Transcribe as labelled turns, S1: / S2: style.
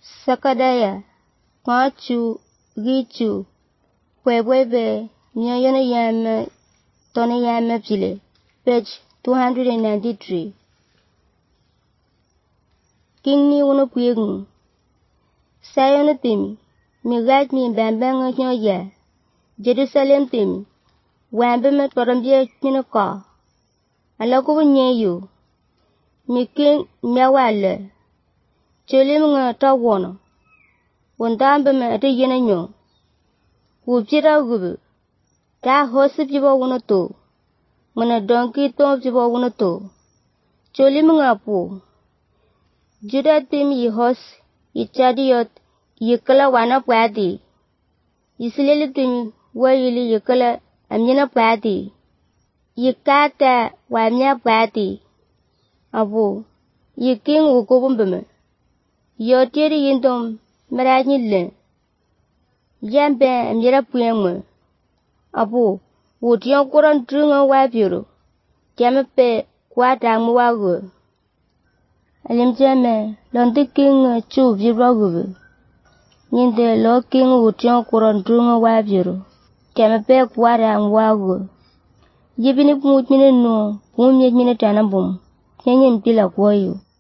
S1: Sakadaya, Kwachu, Gichu, Pwebwebe, Nyayana Yama, Tony Yama Pile, page 293. King ni uno puyegun. Sayana temi, Migat mi bambang ya. Jerusalem temi, Wambe me torambia minaka. Alako nyeyo. Mi king nyawale. Cholim nga tawana. Wandambe me ate yena nyo. Wupchira gubu. Ta hosi piba unato. Mana donkey tom piba unato. Cholim nga po. Juda tim yi hos. Ichadiyot. Yikala wana pwadi. Isilili tim wayili yikala amina pwadi. Yikata wamya pwadi. Abu. Yiking wukubumbeme. Yotiri yindom maranyile. Yambe amira puyengwe. Abu. Wutiyon kuran drunga wabiro. Jamepe kwa damu wago. Alimjame londi king chu virago. Ninde lo king wutiyon kuran drunga wabiro. Jamepe kwa damu wago. Yibini kumutmine no. Kumye mine tanabum. Nyenye mpila kwa yu.